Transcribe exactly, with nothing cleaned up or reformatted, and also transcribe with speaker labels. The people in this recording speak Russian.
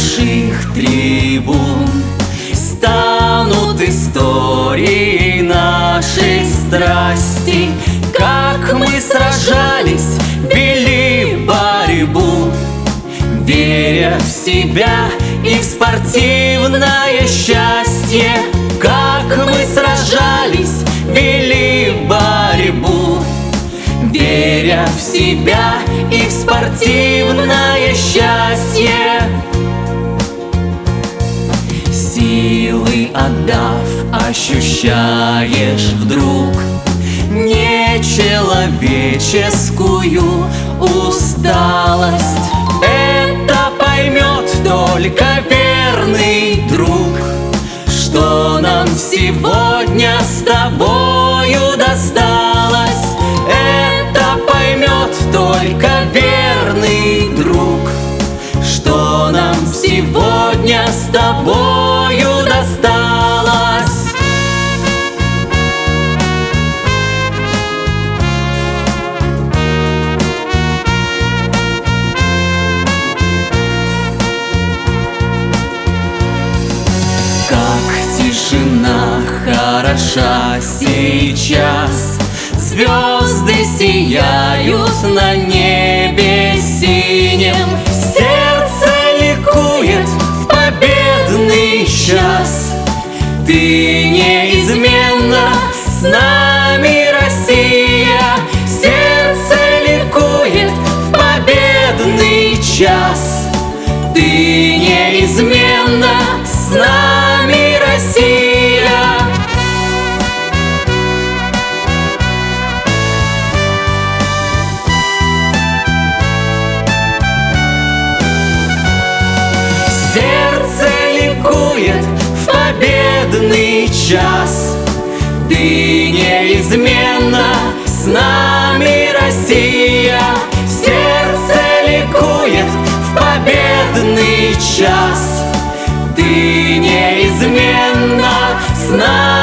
Speaker 1: больших трибун станут историей нашей страсти, как мы сражались, вели борьбу, веря в себя и в спортивное счастье. Как мы сражались, вели борьбу, веря в себя и в спортивное счастье. Силы отдав, ощущаешь вдруг нечеловеческую усталость. Это поймет только верный друг, что нам сегодня с тобою досталось. Это поймет только верный друг, что нам сегодня с тобою досталось. Как тишина хороша сейчас, звезды сияют на небе синем, сердце ликует в победный час. Ты неизменно с нами, Россия, сердце ликует в победный час. Ты неизменно с нами, Россия. Сердце ликует в победный час. Ты неизменно с нами, Россия. Сердце ликует в победный час. Ты неизменно с нами.